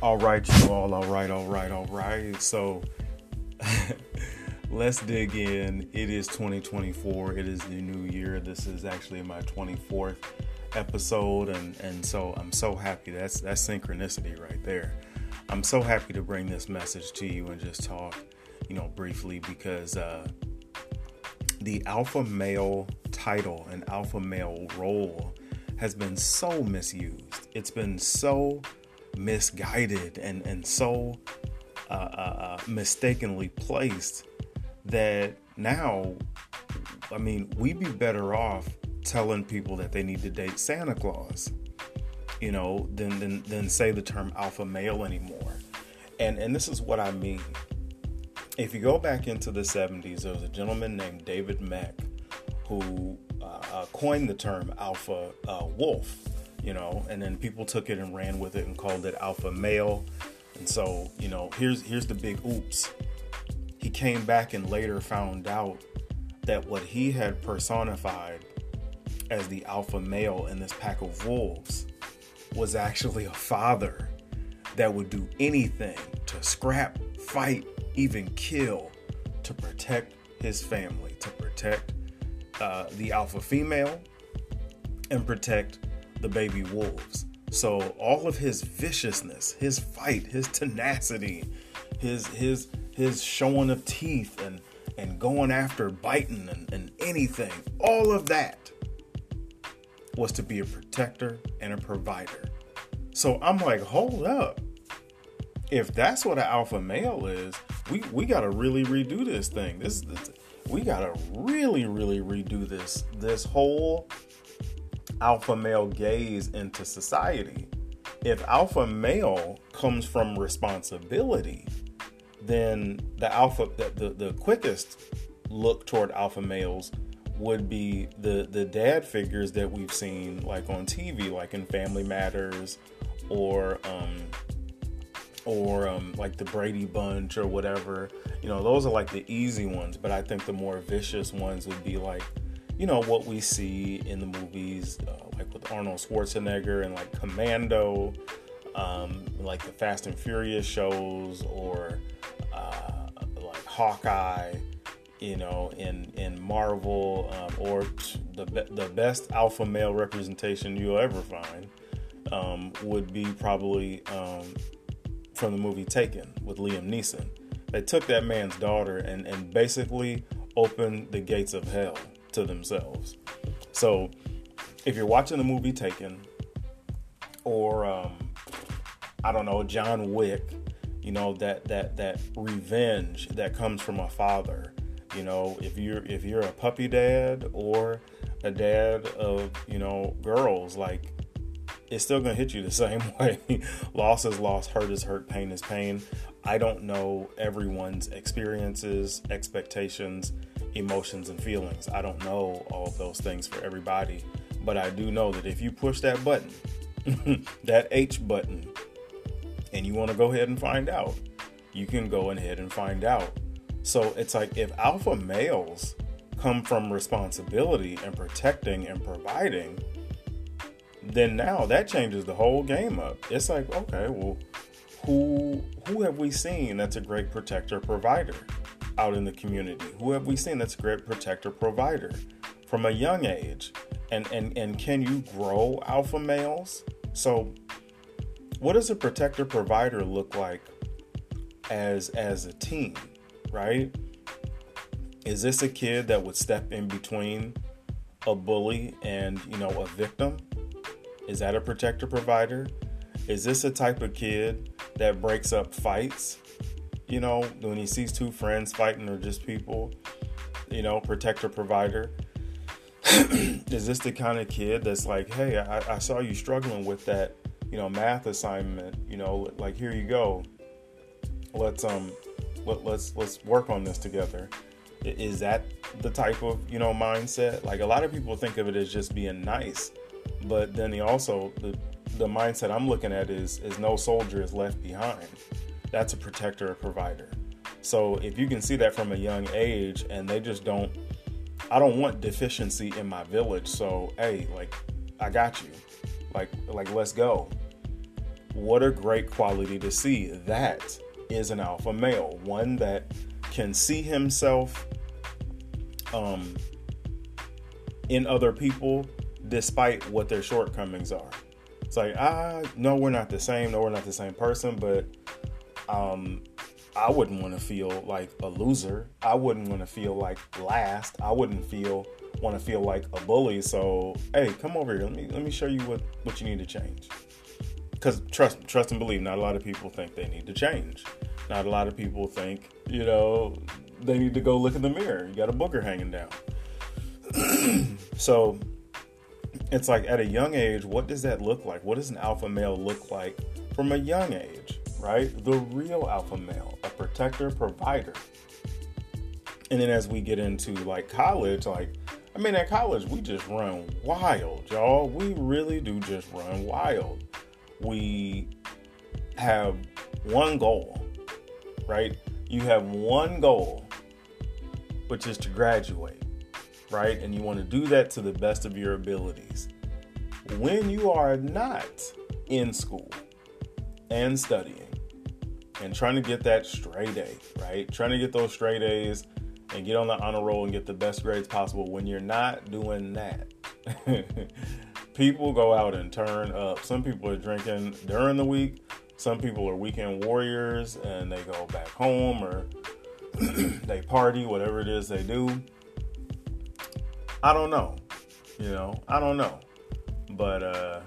All right, you all. All right. So let's dig in. It is 2024. It is the new year. This is actually my 24th episode, and so I'm so happy. That's synchronicity right there. I'm so happy to bring this message to you and just talk, briefly because the alpha male title and alpha male role has been so misused. It's been so misguided and so mistakenly placed that now, we'd be better off telling people that they need to date Santa Claus, than say the term alpha male anymore. And this is what I mean. If you go back into the 70s, there was a gentleman named David Meck who coined the term alpha wolf, and then people took it and ran with it and called it alpha male. And so, here's the big oops. He came back and later found out that what he had personified as the alpha male in this pack of wolves was actually a father that would do anything to scrap, fight, even kill to protect his family, to protect the alpha female and protect the baby wolves. So all of his viciousness, his fight, his tenacity, his showing of teeth and going after biting and anything, all of that was to be a protector and a provider. So I'm like, hold up. If that's what an alpha male is, we got to really redo this thing. We got to really redo this whole alpha male gaze into society. If alpha male comes from responsibility, then the quickest look toward alpha males would be the dad figures that we've seen like on TV, like in Family Matters or like the Brady Bunch or whatever. Those are like the easy ones, but I think the more vicious ones would be like, what we see in the movies, like with Arnold Schwarzenegger and like Commando, like the Fast and Furious shows, or like Hawkeye, in Marvel, or the best alpha male representation you'll ever find would be probably from the movie Taken with Liam Neeson. They took that man's daughter and basically opened the gates of hell to themselves. So if you're watching the movie Taken, or John Wick, that revenge that comes from a father, if you're a puppy dad or a dad of girls, like, it's still going to hit you the same way. Loss is loss, hurt is hurt, pain is pain. I don't know everyone's experiences, expectations, emotions, and feelings. I don't know all of those things for everybody. But I do know that if you push that button, that H button, and you want to go ahead and find out, you can go ahead and find out. So it's like, if alpha males come from responsibility and protecting and providing, then now that changes the whole game up. It's like, okay, well, who have we seen that's a great protector provider out in the community? Who have we seen that's a great protector provider from a young age? And can you grow alpha males? So what does a protector provider look like as a team, right? Is this a kid that would step in between a bully and, a victim? Is that a protector provider? Is this a type of kid that breaks up fights? When he sees two friends fighting or just people, protector provider. Is this the kind of kid that's like, hey, I saw you struggling with that, math assignment, like, here you go. Let's work on this together. Is that the type of, mindset? Like, a lot of people think of it as just being nice. But then the mindset I'm looking at is no soldier is left behind. That's a protector or provider. So if you can see that from a young age, and they just I don't want deficiency in my village. So, hey, like, I got you. Like, let's go. what a great quality to see. That is an alpha male, one that can see himself in other people despite what their shortcomings are. It's like, no, we're not the same. No, we're not the same person, but I wouldn't want to feel like a loser. I wouldn't want to feel like last. I wouldn't want to feel like a bully. So, hey, come over here. Let me show you what you need to change. Because trust and believe, not a lot of people think they need to change. Not a lot of people think, they need to go look in the mirror. You got a booger hanging down. So it's like at a young age, what does that look like? What does an alpha male look like from a young age, right? The real alpha male, a protector, provider. And then as we get into like college, at college, we just run wild, y'all. We really do just run wild. We have one goal, right? You have one goal, which is to graduate, right? And you want to do that to the best of your abilities. When you are not in school and studying and trying to get that straight A, right? Trying to get those straight A's and get on the honor roll and get the best grades possible. When you're not doing that, people go out and turn up. Some people are drinking during the week. Some people are weekend warriors and they go back home or they party, whatever it is they do. I don't know. I don't know. But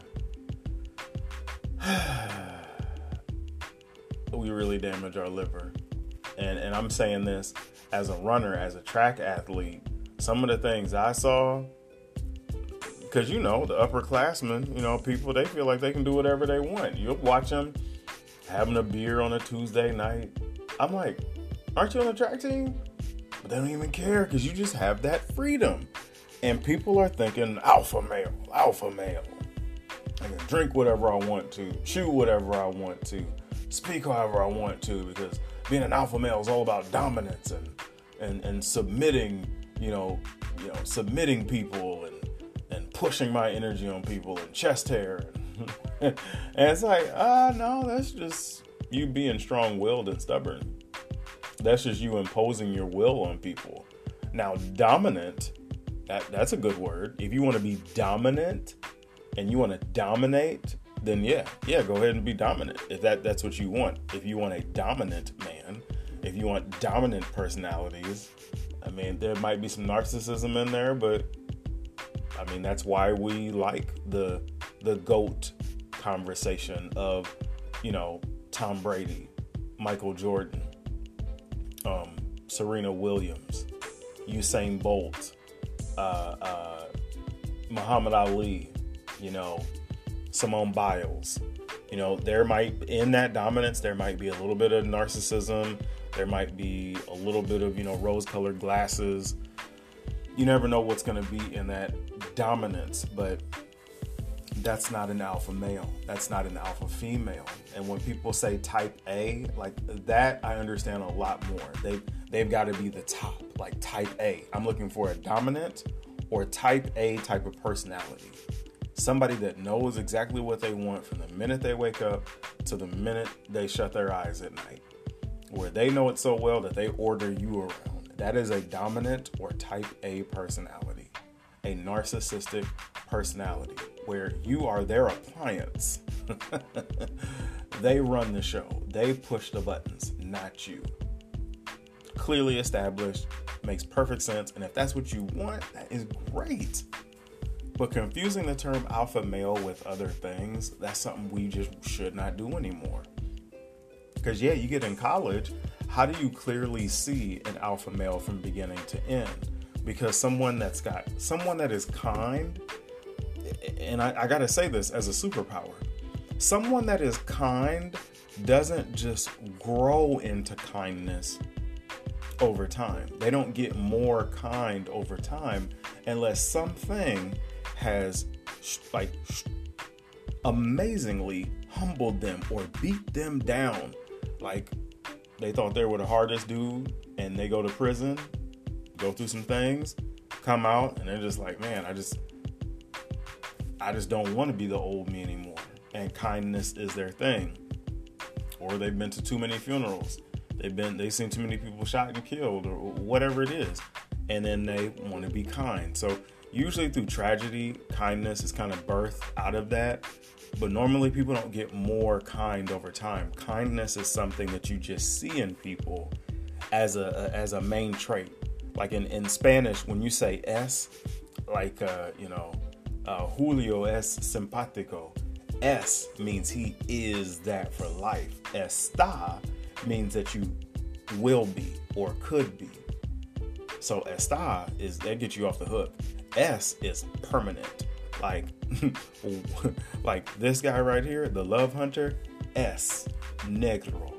we really damage our liver. And I'm saying this as a runner, as a track athlete. Some of the things I saw, because the upperclassmen, people, they feel like they can do whatever they want. You'll watch them having a beer on a Tuesday night. I'm like, aren't you on the track team? But they don't even care because you just have that freedom. And people are thinking alpha male. I can drink whatever I want to, chew whatever I want to, speak however I want to, because being an alpha male is all about dominance and submitting, submitting people and pushing my energy on people and chest hair. And it's like, no, that's just you being strong-willed and stubborn. That's just you imposing your will on people. Now, dominant, that's a good word. If you want to be dominant and you want to dominate, then yeah, go ahead and be dominant. If that's what you want. If you want a dominant man, if you want dominant personalities, there might be some narcissism in there, but that's why we like the GOAT conversation of, Tom Brady, Michael Jordan, Serena Williams, Usain Bolt, Muhammad Ali, Simone Biles. There might, in that dominance, there might be a little bit of narcissism. There might be a little bit of, rose-colored glasses. You never know what's going to be in that dominance, but that's not an alpha male. That's not an alpha female. And when people say type A, like that, I understand a lot more. They've got to be the top, like type A. I'm looking for a dominant or type A type of personality. Somebody that knows exactly what they want from the minute they wake up to the minute they shut their eyes at night. Where they know it so well that they order you around. That is a dominant or type A personality. A narcissistic personality where you are their appliance. They run the show. They push the buttons, not you. Clearly established, makes perfect sense. And if that's what you want, that is great. But confusing the term alpha male with other things, that's something we just should not do anymore. Because you get in college, how do you clearly see an alpha male from beginning to end? Because someone that is kind, and I gotta say this as a superpower, someone that is kind doesn't just grow into kindness over time. They don't get more kind over time unless something has amazingly humbled them or beat them down. Like they thought they were the hardest dude and they go to prison, go through some things, come out, and they're just like, man, I just don't want to be the old me anymore. and kindness is their thing. Or they've been to too many funerals. They've seen too many people shot and killed, or whatever it is. And then they want to be kind. So usually through tragedy, kindness is kind of birthed out of that. But normally people don't get more kind over time. Kindness is something that you just see in people as a main trait. Like in Spanish, when you say es, like, Julio es simpático. Es means he is that for life. Está means that you will be or could be. So está that gets you off the hook. Es is permanent. Like, like this guy right here, the love hunter, es negro.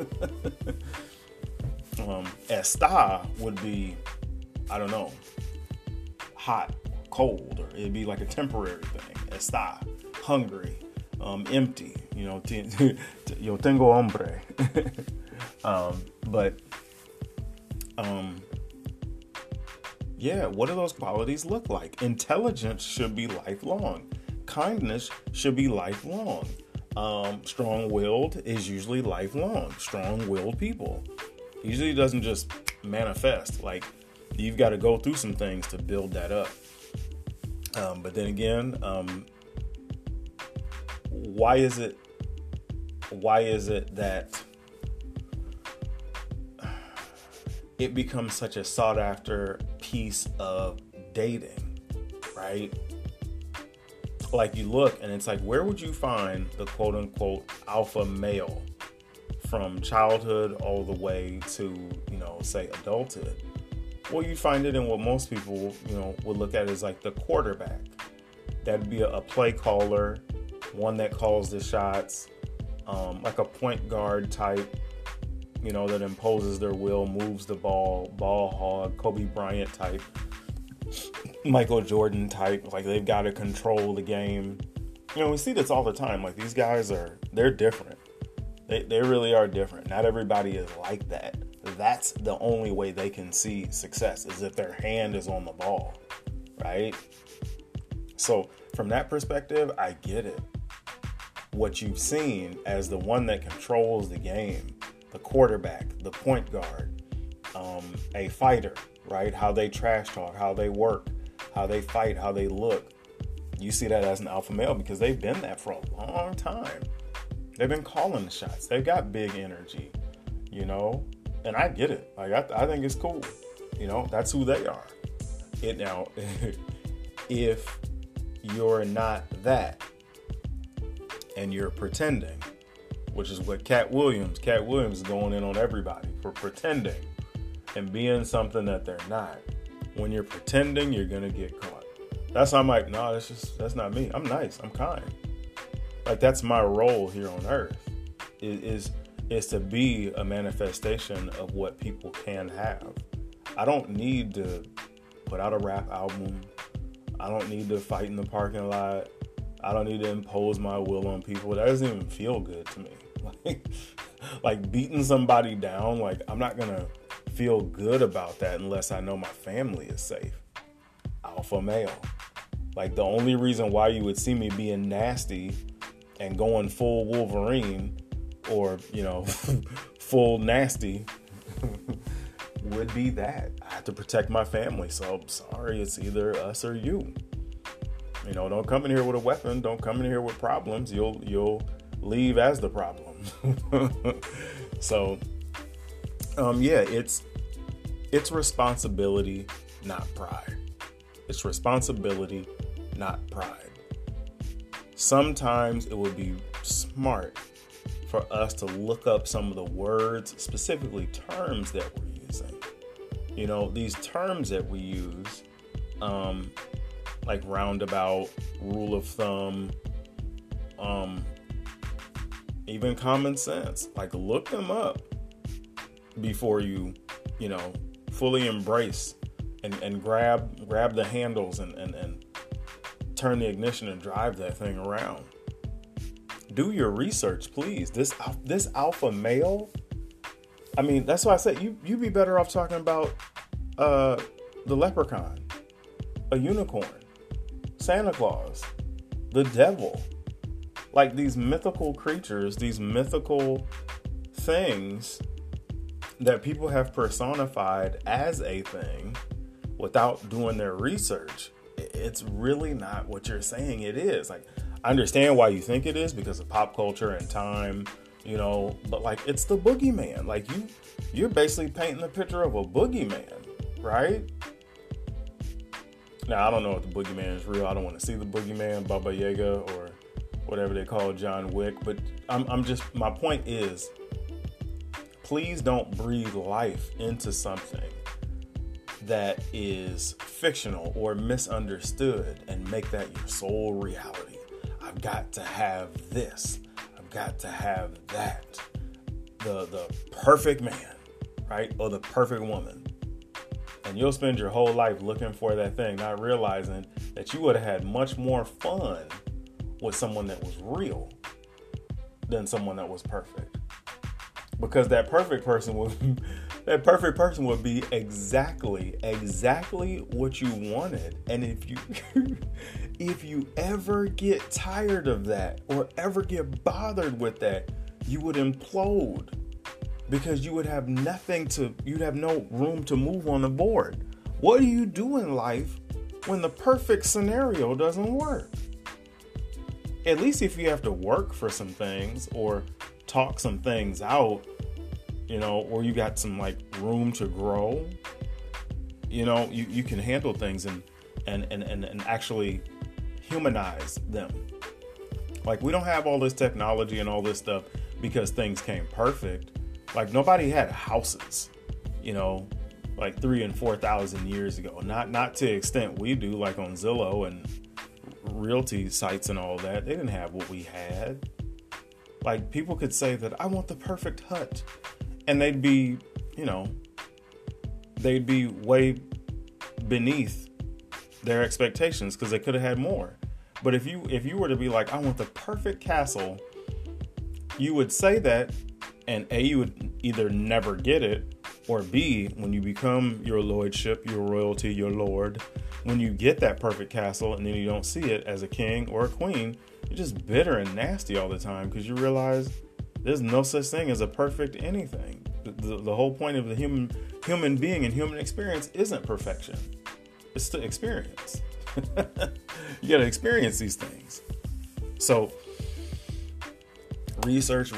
Está would be, I don't know, hot, cold, or it'd be like a temporary thing. Está hungry. Empty, yo tengo hambre. What do those qualities look like? Intelligence should be lifelong. Kindness should be lifelong. Strong-willed is usually lifelong. Strong-willed people usually doesn't just manifest. Like, you've got to go through some things to build that up. But then again, why is it that it becomes such a sought after piece of dating, right? Like, you look and it's like, where would you find the quote unquote alpha male from childhood all the way to, say adulthood? Well, you find it in what most people, would look at as like the quarterback. That'd be a play caller, one that calls the shots, like a point guard type, that imposes their will, moves the ball hog, Kobe Bryant type, Michael Jordan type. Like, they've got to control the game. We see this all the time. Like, these guys they're different. They really are different. Not everybody is like that. That's the only way they can see success, is if their hand is on the ball, right? So from that perspective, I get it. What you've seen as the one that controls the game, the quarterback, the point guard, a fighter, right? How they trash talk, how they work, how they fight, how they look. You see that as an alpha male because they've been that for a long time. They've been calling the shots. They've got big energy, and I get it. Like, I think it's cool. That's who they are. Now, if you're not that and you're pretending, which is what Cat Williams is going in on everybody for pretending and being something that they're not. When you're pretending, you're going to get caught. That's why I'm like, no, that's not me. I'm nice. I'm kind. Like, that's my role here on earth is to be a manifestation of what people can have. I don't need to put out a rap album. I don't need to fight in the parking lot. I don't need to impose my will on people. That doesn't even feel good to me. Like beating somebody down, like, I'm not going to feel good about that unless I know my family is safe. Alpha male. Like, the only reason why you would see me being nasty and going full Wolverine or, full nasty would be that I have to protect my family. So I'm sorry, it's either us or you. Don't come in here with a weapon. Don't come in here with problems. You'll leave as the problem. So, it's responsibility, not pride. It's responsibility, not pride. Sometimes it would be smart for us to look up some of the words, specifically terms that we're using. These terms that we use, like roundabout, rule of thumb, even common sense. Like, look them up before you, fully embrace and grab the handles and turn the ignition and drive that thing around. Do your research, please. This alpha male, I mean, that's why I said you'd be better off talking about the leprechaun, a unicorn, Santa Claus, the devil. Like these mythical creatures, these mythical things that people have personified as a thing without doing their research. It's really not what you're saying it is. Like, I understand why you think it is because of pop culture and time, but like it's the boogeyman. Like you're basically painting the picture of a boogeyman, right? Now, I don't know if the boogeyman is real. I don't want to see the boogeyman, Baba Yaga, or whatever they call John Wick. But my point is, please don't breathe life into something that is fictional or misunderstood and make that your sole reality. I've got to have this. I've got to have that. The perfect man, right? Or the perfect woman. And you'll spend your whole life looking for that thing, not realizing that you would have had much more fun with someone that was real than someone that was perfect. Because that perfect person would be exactly what you wanted. And if you ever get tired of that or ever get bothered with that, you would implode. Because you'd have no room to move on the board. What do you do in life when the perfect scenario doesn't work? At least if you have to work for some things or talk some things out, or you got some like room to grow, you can handle things and actually humanize them. Like, we don't have all this technology and all this stuff because things came perfect. Like, nobody had houses, like 3,000 and 4,000 years ago. Not to the extent we do, like on Zillow and realty sites and all that. They didn't have what we had. Like, people could say that I want the perfect hut, and they'd be way beneath their expectations because they could have had more. But if you were to be like, I want the perfect castle, you would say that. And A, you would either never get it, or B, when you become your lordship, your royalty, your lord, when you get that perfect castle and then you don't see it as a king or a queen, you're just bitter and nasty all the time because you realize there's no such thing as a perfect anything. The whole point of the human being and human experience isn't perfection. It's the experience. You got to experience these things. So, research.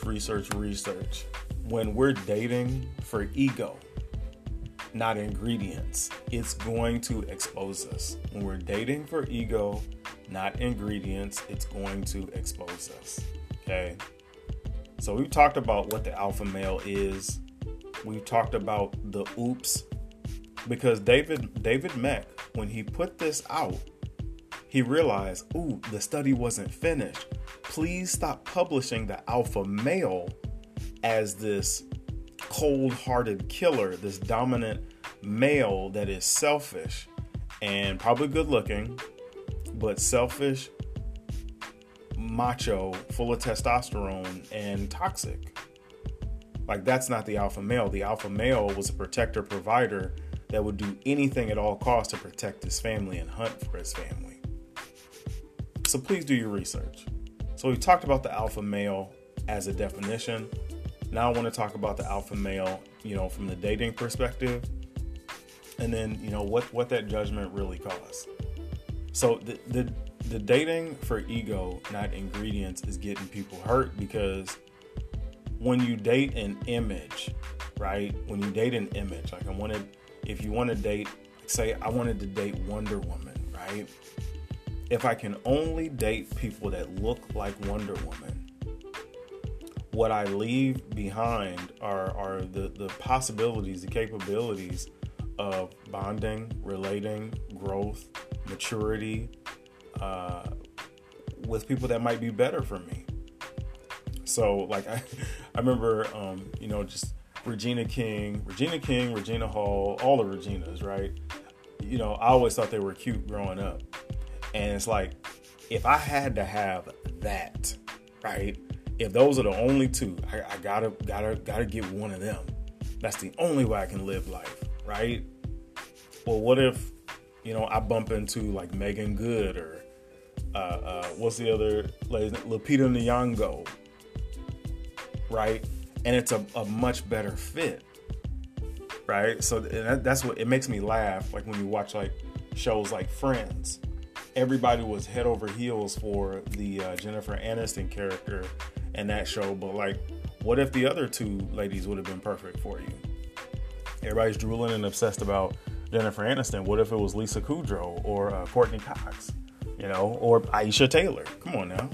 When we're dating for ego, not ingredients, it's going to expose us. When we're dating for ego, not ingredients, it's going to expose us. Okay? So we've talked about what the alpha male is. We've talked about the oops. Because David Mech, when he put this out, he realized, the study wasn't finished. Please stop publishing the alpha male as this cold-hearted killer, this dominant male that is selfish and probably good-looking, but selfish, macho, full of testosterone, and toxic. Like, that's not the alpha male. The alpha male was a protector, provider that would do anything at all costs to protect his family and hunt for his family. So please do your research. So we talked about the alpha male as a definition. Now I want to talk about the alpha male, from the dating perspective, and then, what that judgment really costs. So the dating for ego, not ingredients, is getting people hurt because when you date an image, right? When you date an image, like if you want to date, say I wanted to date Wonder Woman, right? If I can only date people that look like Wonder Woman, what I leave behind are the possibilities, the capabilities of bonding, relating, growth, maturity, with people that might be better for me. So, like, I remember, just Regina King, Regina Hall, all the Reginas, right? I always thought they were cute growing up. And it's like, if I had to have that, right? If those are the only two, I gotta get one of them. That's the only way I can live life, right? Well, what if, I bump into like Megan Good or What's the other lady? Lupita Nyong'o, right? And it's a much better fit, right? So that's what it makes me laugh. Like when you watch like shows like Friends, everybody was head over heels for the Jennifer Aniston character in that show, but like, what if the other two ladies would have been perfect for you? Everybody's drooling and obsessed about Jennifer Aniston. What if it was Lisa Kudrow or Courtney Cox, or Aisha Taylor? Come on now.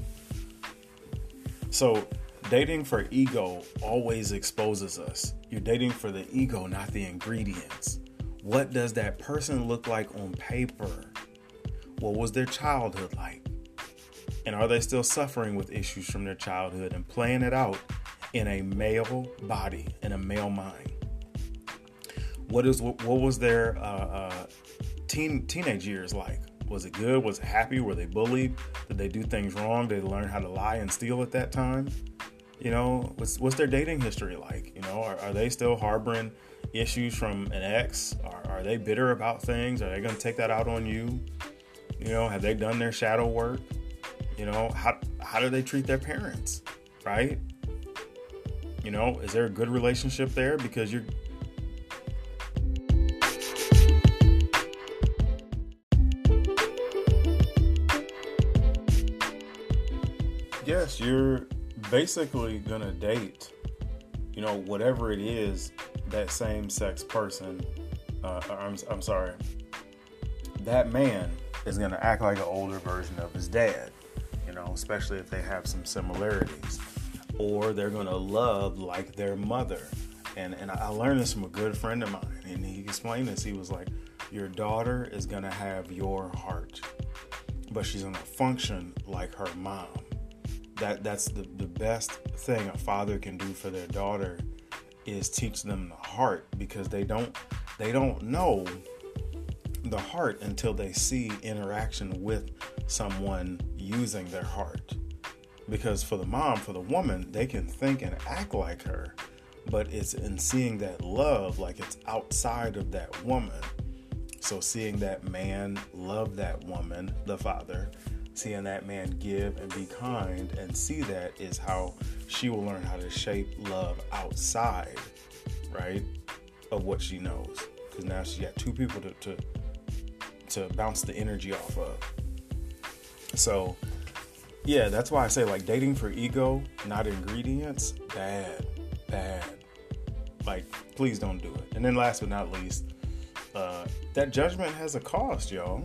So dating for ego always exposes us. You're dating for the ego, not the ingredients. What does that person look like on paper? What was their childhood like? And are they still suffering with issues from their childhood and playing it out in a male body, in a male mind? What was their teenage years like? Was it good? Was it happy? Were they bullied? Did they do things wrong? Did they learn how to lie and steal at that time? What's their dating history like? Are they still harboring issues from an ex? Are they bitter about things? Are they going to take that out on you? Have they done their shadow work? How do they treat their parents? Right? Is there a good relationship there? Because yes, you're basically gonna date, whatever it is, that same-sex person. I'm sorry. That man is gonna act like an older version of his dad, especially if they have some similarities. Or they're gonna love like their mother. And I learned this from a good friend of mine, and he explained this. He was like, your daughter is gonna have your heart, but she's gonna function like her mom. That's the best thing a father can do for their daughter is teach them the heart, because they don't know the heart until they see interaction with someone using their heart. Because for the mom, for the woman, they can think and act like her, but it's in seeing that love, like it's outside of that woman. So seeing that man love that woman, the father, seeing that man give and be kind and see that is how she will learn how to shape love outside, right, of what she knows. Because now she got two people to bounce the energy off of. So, yeah, that's why I say, like, dating for ego, not ingredients, bad. Like, please don't do it. And then last but not least, that judgment has a cost, y'all.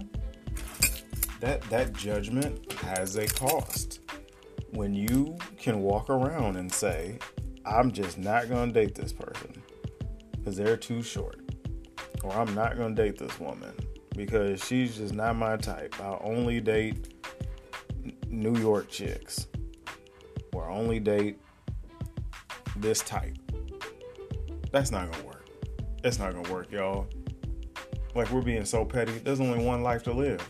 That judgment has a cost. When you can walk around and say, I'm just not going to date this person because they're too short. Or I'm not going to date this woman because she's just not my type. I'll only date New York chicks. Or I only date this type. That's not going to work. It's not going to work, y'all. Like, we're being so petty. There's only one life to live.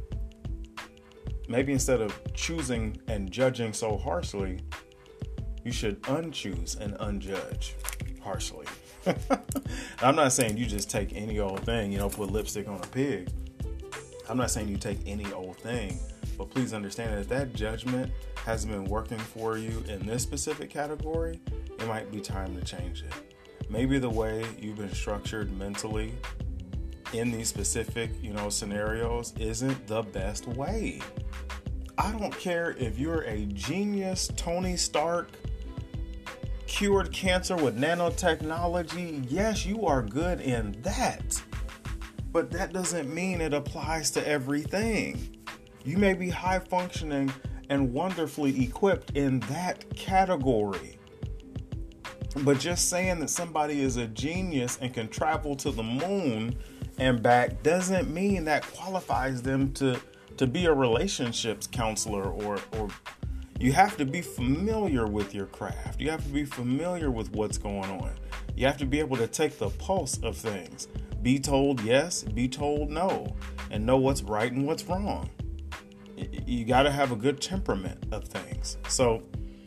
Maybe instead of choosing and judging so harshly, you should unchoose and unjudge harshly. I'm not saying you just take any old thing, put lipstick on a pig. I'm not saying you take any old thing, but please understand that that judgment hasn't been working for you in this specific category. It might be time to change it. Maybe the way you've been structured mentally in these specific, scenarios isn't the best way. I don't care if you're a genius, Tony Stark, cured cancer with nanotechnology. Yes, you are good in that. But that doesn't mean it applies to everything. You may be high functioning and wonderfully equipped in that category. But just saying that somebody is a genius and can travel to the moon and back doesn't mean that qualifies them to be a relationships counselor, or you have to be familiar with your craft. You have to be familiar with what's going on. You have to be able to take the pulse of things. Be told yes, be told no, and know what's right and what's wrong. You got to have a good temperament of things. So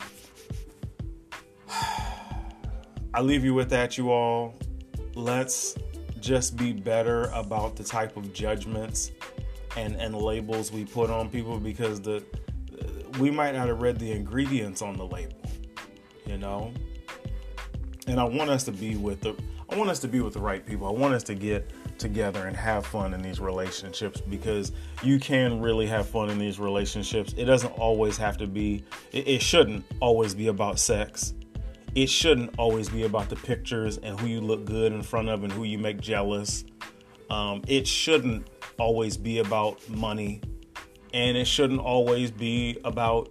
I leave you with that, you all. Let's just be better about the type of judgments and labels we put on people, because we might not have read the ingredients on the label, you know. And I want us to be with the right people. I want us to get together and have fun in these relationships, because you can really have fun in these relationships. It doesn't always have to be, it shouldn't always be about sex. It shouldn't always be about the pictures and who you look good in front of and who you make jealous. It shouldn't always be about money, and it shouldn't always be about,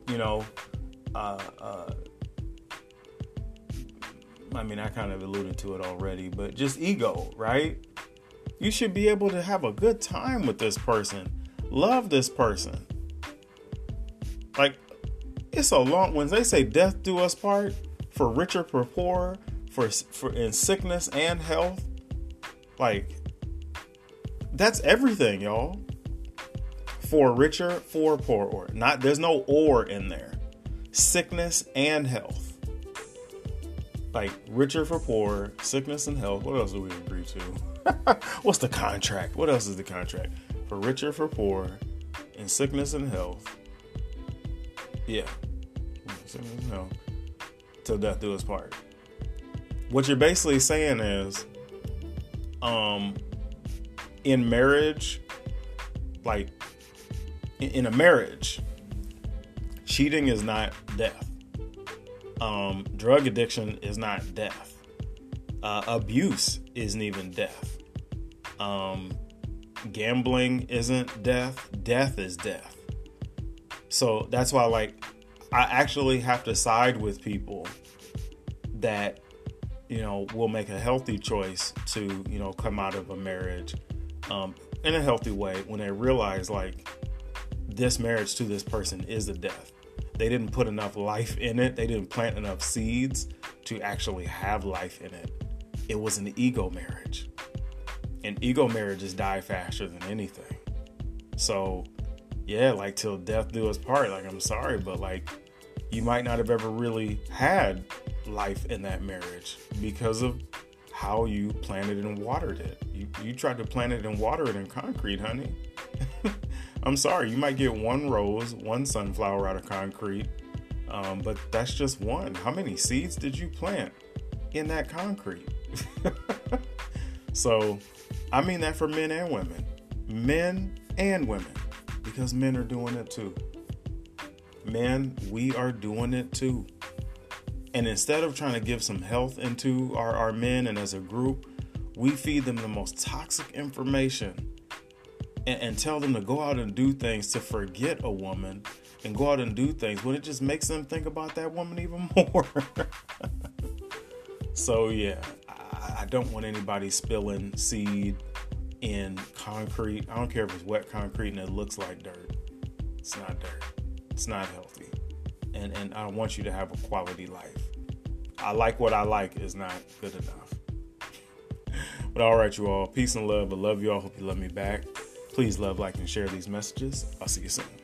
I mean, I kind of alluded to it already, but just ego, right? You should be able to have a good time with this person. Love this person. Like, it's when they say death do us part, for richer, for poor, for in sickness and health, like, that's everything, y'all. For richer, for poor, or not. There's no or in there. Sickness and health. Like, richer for poor, sickness and health. What else do we agree to? What's the contract? What else is the contract? For richer, for poor, in sickness and health. Yeah. Sickness and health. Till death do us part. What you're basically saying is, in marriage, like, in a marriage, cheating is not death. Drug addiction is not death. Abuse isn't even death. Gambling isn't death. Death is death. So that's why, like, I actually have to side with people that, will make a healthy choice to, come out of a marriage in a healthy way when they realize, like, this marriage to this person is a death. They didn't put enough life in it. They didn't plant enough seeds to actually have life in it. It was an ego marriage. And ego marriages die faster than anything. So, yeah, like, till death do us part. Like, I'm sorry, but, like, you might not have ever really had life in that marriage because of how you planted and watered it. You tried to plant it and water it in concrete, honey. I'm sorry, you might get one rose, one sunflower out of concrete, but that's just one. How many seeds did you plant in that concrete? So, I mean that for men and women. Men and women, because men are doing it too. Men, we are doing it too. And instead of trying to give some health into our men and as a group, we feed them the most toxic information and tell them to go out and do things to forget a woman and go out and do things when it just makes them think about that woman even more. So, yeah, I don't want anybody spilling seed in concrete. I don't care if it's wet concrete and it looks like dirt. It's not dirt. It's not healthy. And I want you to have a quality life. I like what I like is not good enough. But all right, you all. Peace and love. I love you all. Hope you love me back. Please love, like, and share these messages. I'll see you soon.